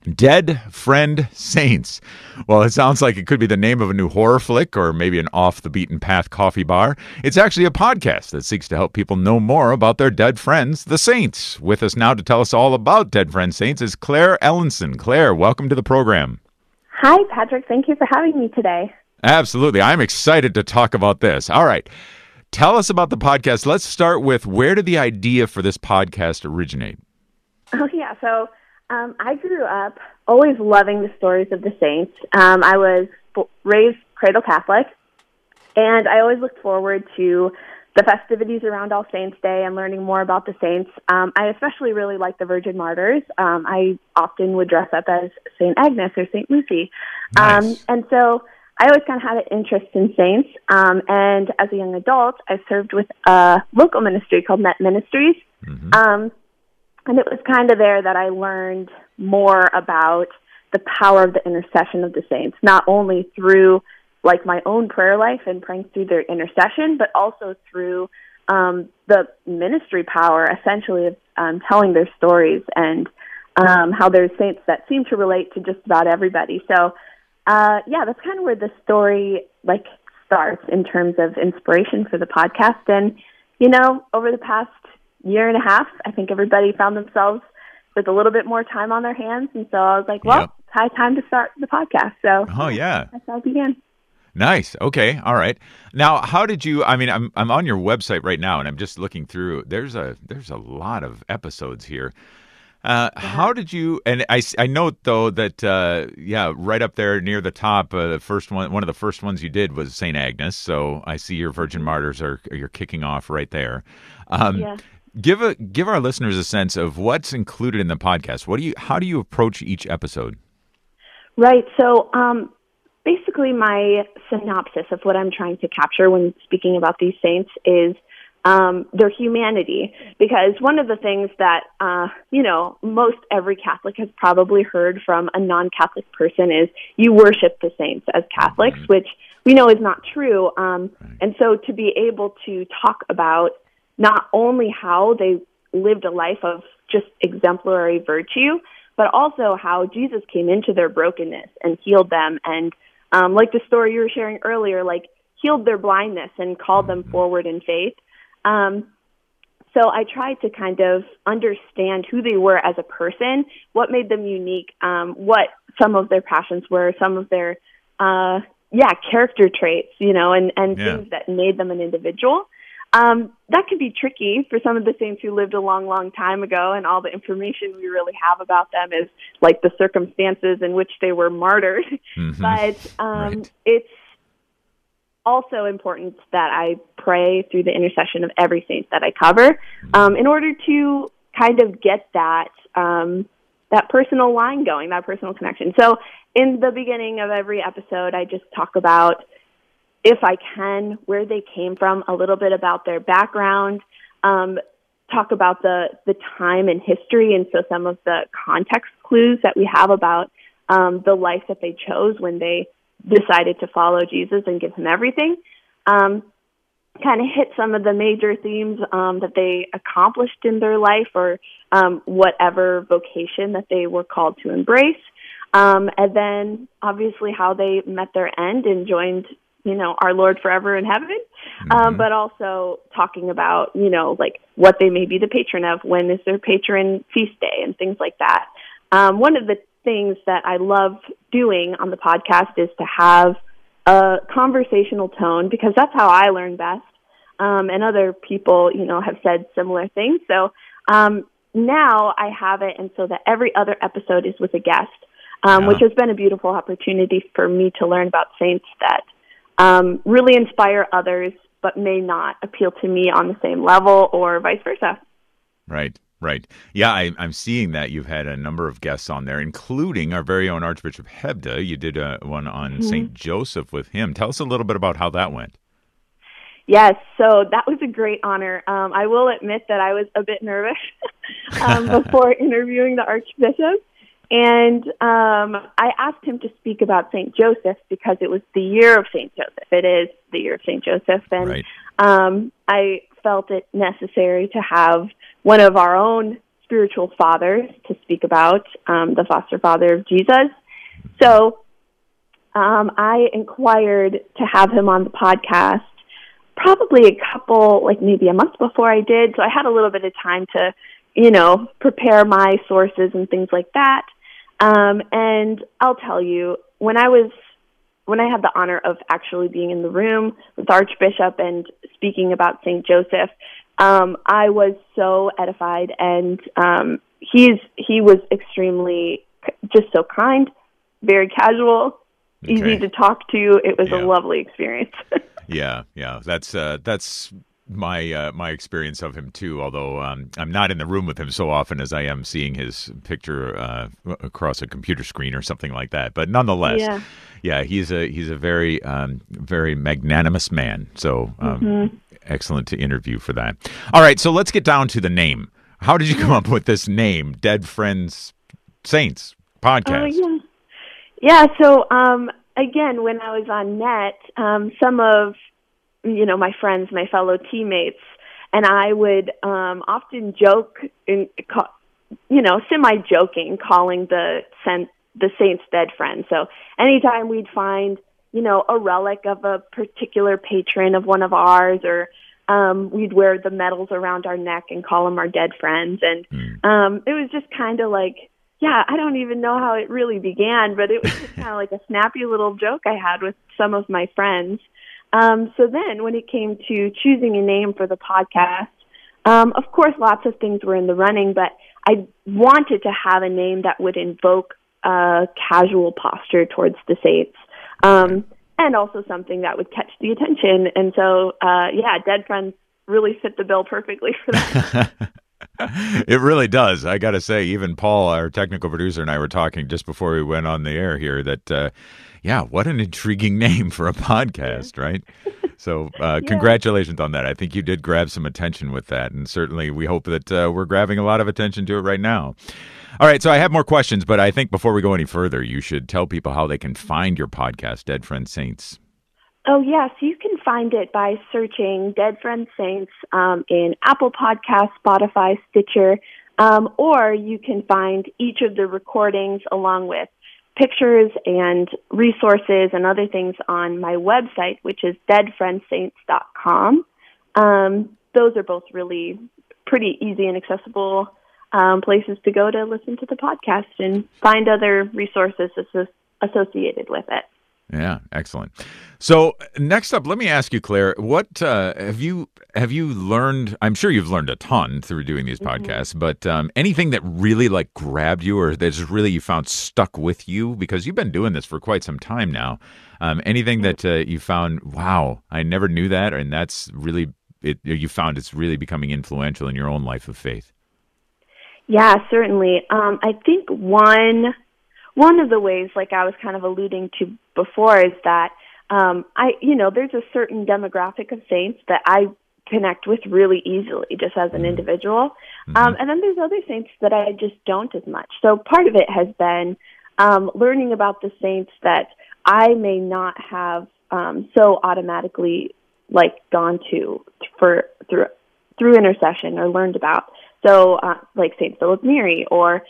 Dead Friend Saints. Well, it sounds like it could be the name of a new horror flick or maybe an off-the-beaten-path coffee bar. It's actually a podcast that seeks to help people know more about their dead friends, the Saints. With us now to tell us all about Dead Friend Saints is Claire Ellenson. Claire, welcome to the program. Hi, Patrick. Thank you for having me today. Absolutely. I'm excited to talk about this. All right. Tell us about the podcast. Let's start with, where did the idea for this podcast originate? Oh, yeah. So I grew up always loving the stories of the saints. I was raised cradle Catholic, and I always looked forward to the festivities around All Saints Day and learning more about the saints. I especially really like the Virgin Martyrs. I often would dress up as St. Agnes or St. Lucy. Nice. And so I always kind of had an interest in saints. And as a young adult, I served with a local ministry called Net Ministries. Mm-hmm. And it was kind of there that I learned more about the power of the intercession of the saints, not only through like my own prayer life and praying through their intercession, but also through the ministry power, essentially, of telling their stories and how there's saints that seem to relate to just about everybody. So, that's kind of where the story starts in terms of inspiration for the podcast. And, over the past year and a half, I think everybody found themselves with a little bit more time on their hands. And so I was like, well, It's high time to start the podcast. So that's how I began. Nice. Okay. All right. Now, how did you, I'm on your website right now and I'm just looking through, there's a lot of episodes here. How did you, and I note though that, right up there near the top, the first one of the first ones you did was St. Agnes. So I see your Virgin Martyrs you're kicking off right there. Give our listeners a sense of what's included in the podcast. How do you approach each episode? Right. So, basically my synopsis of what I'm trying to capture when speaking about these saints is their humanity. Because one of the things that, most every Catholic has probably heard from a non-Catholic person is you worship the saints as Catholics, mm-hmm. which we know is not true. Right. And so to be able to talk about not only how they lived a life of just exemplary virtue, but also how Jesus came into their brokenness and healed them. And like the story you were sharing earlier, healed their blindness and called them forward in faith. So I tried to kind of understand who they were as a person, what made them unique, what some of their passions were, some of their, character traits, and things that made them an individual. That can be tricky for some of the saints who lived a long, long time ago, and all the information we really have about them is the circumstances in which they were martyred. Mm-hmm. But it's also important that I pray through the intercession of every saint that I cover, in order to kind of get that personal line going, that personal connection. So in the beginning of every episode, I just talk about, if I can, where they came from, a little bit about their background, talk about the time and history, and so some of the context clues that we have about the life that they chose when they decided to follow Jesus and give him everything. Kind of hit some of the major themes that they accomplished in their life, or whatever vocation that they were called to embrace. And then obviously how they met their end and joined our Lord forever in heaven, but also talking about, what they may be the patron of, when is their patron feast day, and things like that. One of the things that I love doing on the podcast is to have a conversational tone, because that's how I learn best. And other people, have said similar things. So now I have it, and so that every other episode is with a guest, which has been a beautiful opportunity for me to learn about saints that really inspire others, but may not appeal to me on the same level, or vice versa. Right. Yeah, I'm seeing that you've had a number of guests on there, including our very own Archbishop Hebda. You did one on mm-hmm. St. Joseph with him. Tell us a little bit about how that went. Yes, so that was a great honor. I will admit that I was a bit nervous before interviewing the Archbishop. And I asked him to speak about St. Joseph because it was the year of St. Joseph. It is the year of St. Joseph. And I felt it necessary to have one of our own spiritual fathers to speak about the foster father of Jesus. So I inquired to have him on the podcast probably maybe a month before I did. So I had a little bit of time to, prepare my sources and things like that. And I'll tell you, when I had the honor of actually being in the room with Archbishop and speaking about St. Joseph, I was so edified, and he was extremely just so kind, very casual, easy to talk to. It was a lovely experience. Yeah. That's my experience of him too. Although I'm not in the room with him so often as I am seeing his picture across a computer screen or something like that. But nonetheless, he's a very very magnanimous man. So excellent to interview for that. All right, so let's get down to the name. How did you come up with this name, Dead Friends Saints podcast? So again, when I was on net, some of my friends, my fellow teammates, and I would often joke, semi-joking, calling the saints dead friends. So anytime we'd find, a relic of a particular patron of one of ours, or we'd wear the medals around our neck and call them our dead friends. And it was just kind of like, I don't even know how it really began, but it was just kind of like a snappy little joke I had with some of my friends. So then when it came to choosing a name for the podcast, of course, lots of things were in the running, but I wanted to have a name that would invoke a casual posture towards the saints, and also something that would catch the attention. And so, Dead Friends really fit the bill perfectly for that. It really does. I got to say, even Paul, our technical producer, and I were talking just before we went on the air here that, what an intriguing name for a podcast, right? So congratulations on that. I think you did grab some attention with that, and certainly we hope that we're grabbing a lot of attention to it right now. All right, so I have more questions, but I think before we go any further, you should tell people how they can find your podcast, Dead Friends Saints. Oh, yes. You can find it by searching Dead Friends Saints in Apple Podcasts, Spotify, Stitcher, or you can find each of the recordings along with pictures and resources and other things on my website, which is deadfriendsaints.com. Those are both really pretty easy and accessible places to go to listen to the podcast and find other resources associated with it. Yeah, excellent. So next up, let me ask you, Claire, what have you learned? I'm sure you've learned a ton through doing these podcasts, but anything that really grabbed you, or that's really you found stuck with you, because you've been doing this for quite some time now. Anything that you found, wow, I never knew that, and that's really you found it's really becoming influential in your own life of faith. Yeah, certainly. I think one of the ways, like I was kind of alluding to before, is that there's a certain demographic of saints that I connect with really easily just as an individual. And then there's other saints that I just don't as much. So part of it has been learning about the saints that I may not have so automatically gone to through intercession or learned about. So like St. Philip Neri, or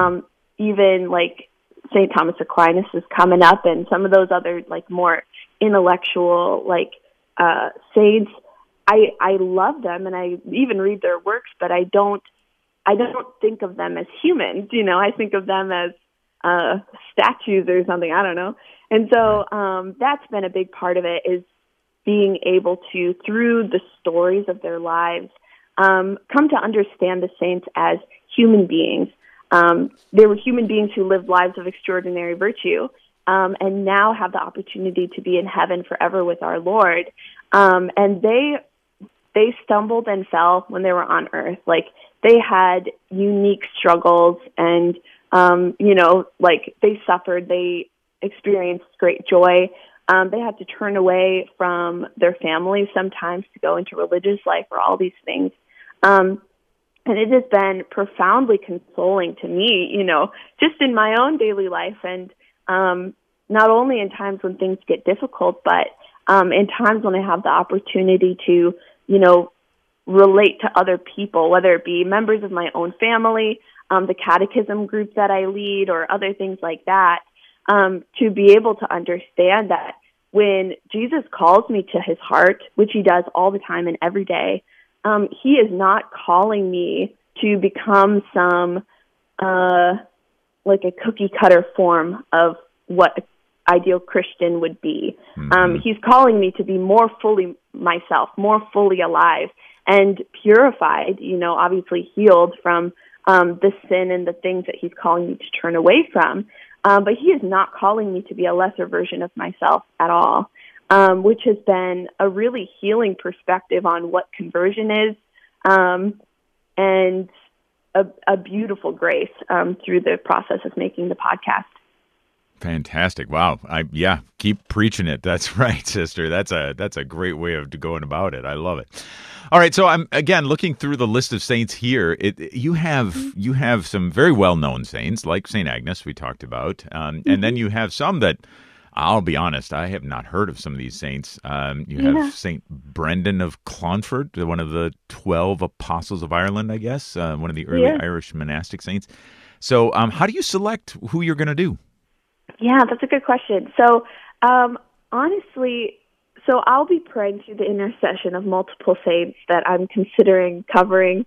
even St. Thomas Aquinas is coming up, and some of those other more intellectual saints. I love them, and I even read their works, but I don't think of them as humans. I think of them as statues or something. I don't know. And so that's been a big part of it, is being able to, through the stories of their lives, come to understand the saints as human beings. They were human beings who lived lives of extraordinary virtue, and now have the opportunity to be in heaven forever with our Lord. And they stumbled and fell when they were on earth. They had unique struggles, and they suffered. They experienced great joy. They had to turn away from their families sometimes to go into religious life, or all these things. And it has been profoundly consoling to me, just in my own daily life, and not only in times when things get difficult, but in times when I have the opportunity to, relate to other people, whether it be members of my own family, the catechism group that I lead, or other things like that, to be able to understand that when Jesus calls me to his heart, which he does all the time and every day, he is not calling me to become some like a cookie cutter form of what an ideal Christian would be. He's calling me to be more fully myself, more fully alive and purified, obviously healed from the sin and the things that he's calling me to turn away from. But he is not calling me to be a lesser version of myself at all, which has been a really healing perspective on what conversion is, and a beautiful grace through the process of making the podcast. Fantastic. Wow. Keep preaching it. That's right, sister. That's a great way of going about it. I love it. All right. So I'm again looking through the list of saints here. You have some very well-known saints like St. Agnes we talked about. And then you have some that, I'll be honest, I have not heard of some of these saints. You have St. Brendan of Clonfert, one of the 12 apostles of Ireland, I guess, one of the early Irish monastic saints. So how do you select who you're going to do? Yeah, that's a good question. So, honestly, I'll be praying through the intercession of multiple saints that I'm considering covering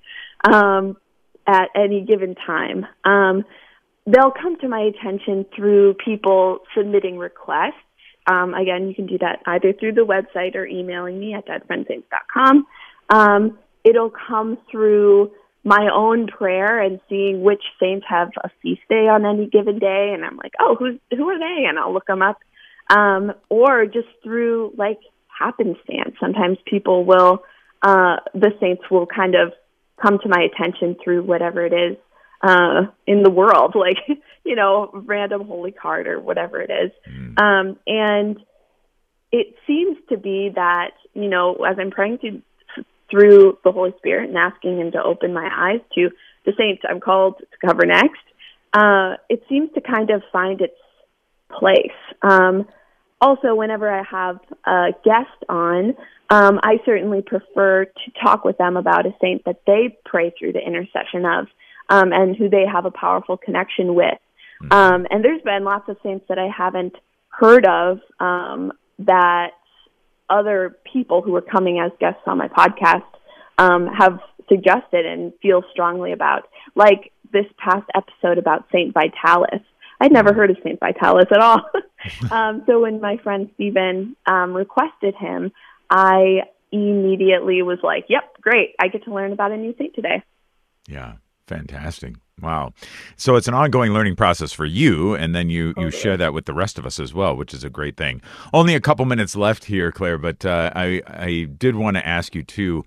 at any given time. They'll come to my attention through people submitting requests. Again, you can do that either through the website or emailing me at deadfriendsaints.com. It'll come through my own prayer and seeing which saints have a feast day on any given day, and I'm like, oh, who are they? And I'll look them up. Or just through like happenstance. Sometimes people will, the saints will kind of come to my attention through whatever it is in the world, like, random holy card or whatever it is. And it seems to be that, as I'm praying through the Holy Spirit and asking him to open my eyes to the saints I'm called to cover next, it seems to kind of find its place. Also, whenever I have a guest on, I certainly prefer to talk with them about a saint that they pray through the intercession of, and who they have a powerful connection with. And there's been lots of saints that I haven't heard of that other people who are coming as guests on my podcast have suggested and feel strongly about, like this past episode about Saint Vitalis. I'd never heard of Saint Vitalis at all. So when my friend Stephen requested him, I immediately was like, yep, great. I get to learn about a new saint today. Yeah, fantastic. Wow. So it's an ongoing learning process for you, and then you share that with the rest of us as well, which is a great thing. Only a couple minutes left here, Claire, but I did want to ask you too,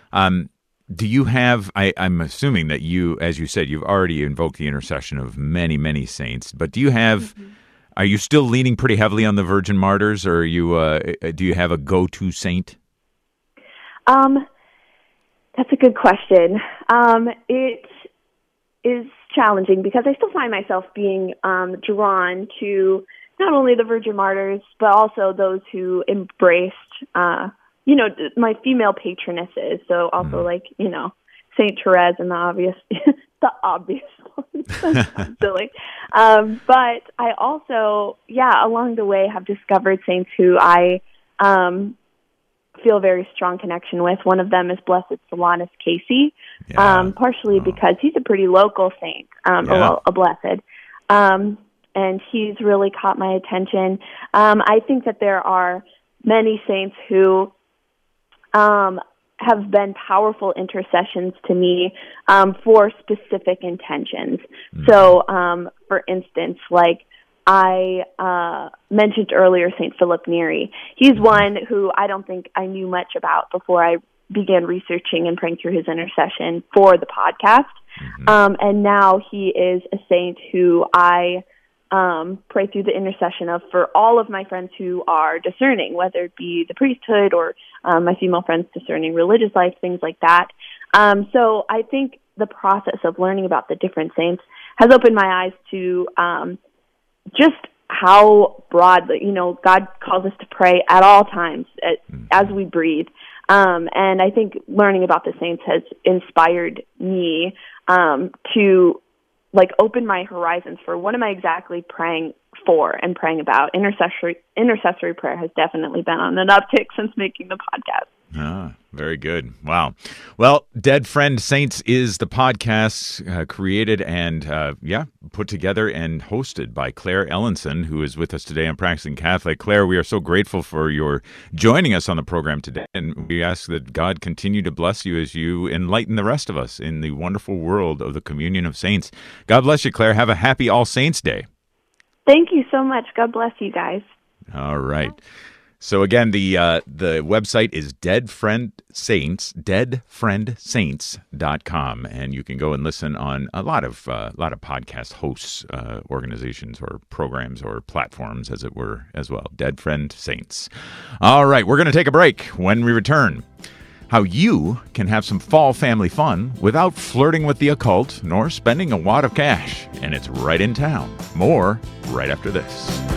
do you have, I'm assuming that you, as you said, you've already invoked the intercession of many, many saints, but do you have, are you still leaning pretty heavily on the Virgin Martyrs, or do you have a go-to saint? That's a good question. It is challenging because I still find myself being drawn to not only the Virgin Martyrs, but also those who embraced, my female patronesses. So also like, Saint Therese and the obvious ones. Silly. But I also, along the way have discovered saints who I feel very strong connection with. One of them is Blessed Solanus Casey, partially because he's a pretty local saint, a blessed. And he's really caught my attention. I think that there are many saints who have been powerful intercessions to me for specific intentions. So, for instance, like I mentioned earlier, St. Philip Neri. He's one who I don't think I knew much about before I began researching and praying through his intercession for the podcast. And now he is a saint who I pray through the intercession of for all of my friends who are discerning, whether it be the priesthood or my female friends discerning religious life, things like that. So I think the process of learning about the different saints has opened my eyes to just how broadly, God calls us to pray at all times as we breathe. And I think learning about the saints has inspired me to like open my horizons for what am I exactly praying for and praying about. Intercessory prayer has definitely been on an uptick since making the podcast. Ah, very good. Wow. Well, Dead Friend Saints is the podcast created and, put together and hosted by Claire Ellenson, who is with us today on Practicing Catholic. Claire, we are so grateful for your joining us on the program today, and we ask that God continue to bless you as you enlighten the rest of us in the wonderful world of the communion of saints. God bless you, Claire. Have a happy All Saints Day. Thank you so much. God bless you guys. All right. So again, the website is deadfriendsaints.com, and you can go and listen on a lot of podcast hosts, organizations, or programs, or platforms, as it were, as well. Dead Friend Saints. All right, we're going to take a break. When we return, how you can have some fall family fun without flirting with the occult nor spending a wad of cash, and it's right in town. More right after this.